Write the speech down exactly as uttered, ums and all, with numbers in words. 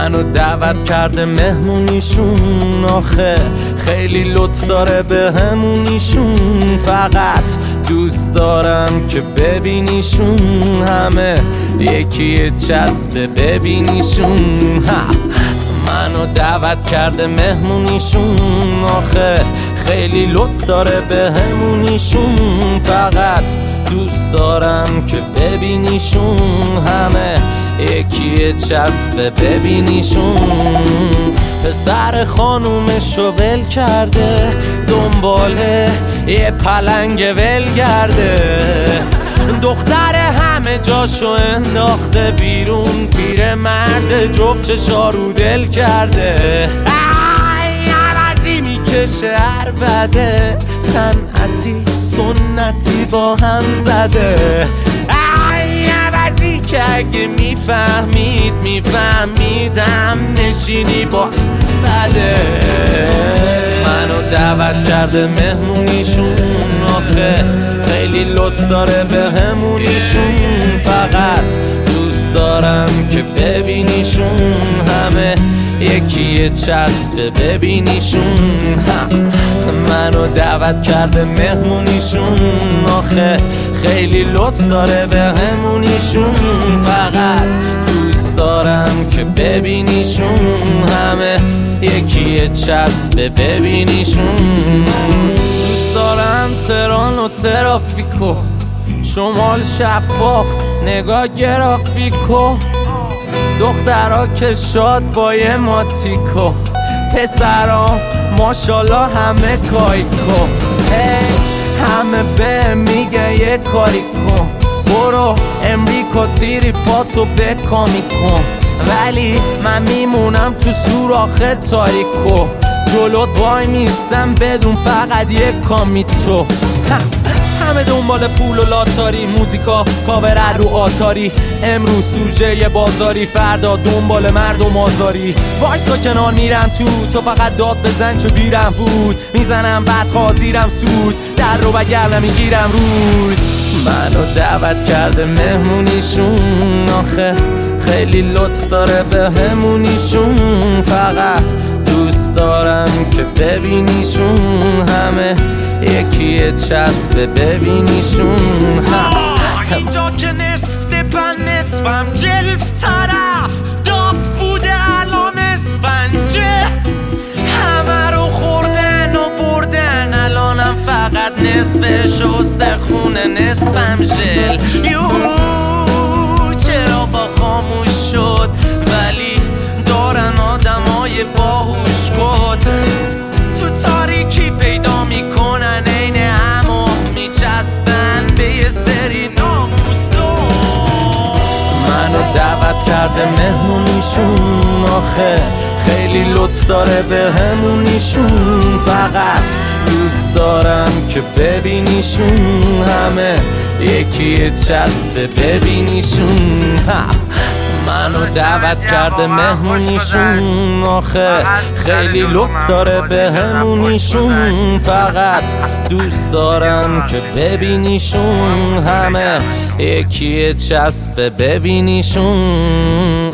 منو دعوت کرده مهمونیشون، آخه خیلی لطف داره به همونیشون. فقط دوست دارم که ببینیشون، همه یکی چسبه ببینیشون. منو دعوت کرده مهمونیشون، آخه خیلی لطف داره به همونیشون. فقط دوست دارم که ببینیشون، همه یکی چسبه ببینیشون. پسر خانومشو ول کرده، دنباله یه پلنگ ولگرده. دختر همه جاشو انداخته بیرون، پیر مرد جفت چشارو دل کرده. ای عوضی میکشه عربده، صنعتی سنتی با هم زده. ای عوضی که اگه میفهمید میفهمیدم نشینی با بده. منو دعوت کرده مهمونیشون، آخه خیلی لطف داره به همونیشون. فقط دوست دارم که ببینیشون، همه یکی چسبه ببینیشون. منو دعوت کرده مهمونیشون، آخه خیلی لطف داره به همونیشون. فقط دوست دارم که ببینیشون، همه یکی چسبه ببینیشون. دوست دارم تهران و ترافیکو، شمال شفاف نگاه گرافیکو. دخترها که شاد با یه ماتیکو، پسرها ماشالله همه کایکو. hey, همه به میگه یه کاری کن، برو امریکا تیری پاتو بکامی کن. ولی من میمونم تو سوراخ تاریکو، جلوت وای میستم بدون فقط یه کامی تو. همه دنبال پول و لاتاری، موزیکا کاور رو آتاری. امروز سوژه یه بازاری، فردا دنبال مردم آزاری. باش تا کنار میرم تو، تو فقط داد بزن چو دیرم بود. میزنم بعد خازیرم سود، در رو بگر نمیگیرم رود. منو دعوت کرده مهمونیشون، آخه خیلی لطف داره به همونیشون. فقط دوست دارم که ببینیشون، همه یکی چسبه ببینیشون. اینجا که نصف دپن نصفم جلف طرف داف بوده الان اسفنجه. همه رو خوردن و بردن، الانم فقط نصف شسته خونه نصفم ژل. یو چرا با خاموش شد، ولی دارن آدمای باهوش کد. تو تاریکی پیدا میکنن عین همو، میچسبن به یه سری ناموس دو. منو دعوت کرده مهمونیشون، آخه خیلی لطف داره به همونیشون. فقط دوست دارم که ببینیشون، همه یکی چسبه ببینیشون. منو دعوت کرده مهمونیشون، آخه خیلی لطف داره به همونیشون. فقط دوست دارم که ببینیشون، همه یکی چسبه ببینیشون.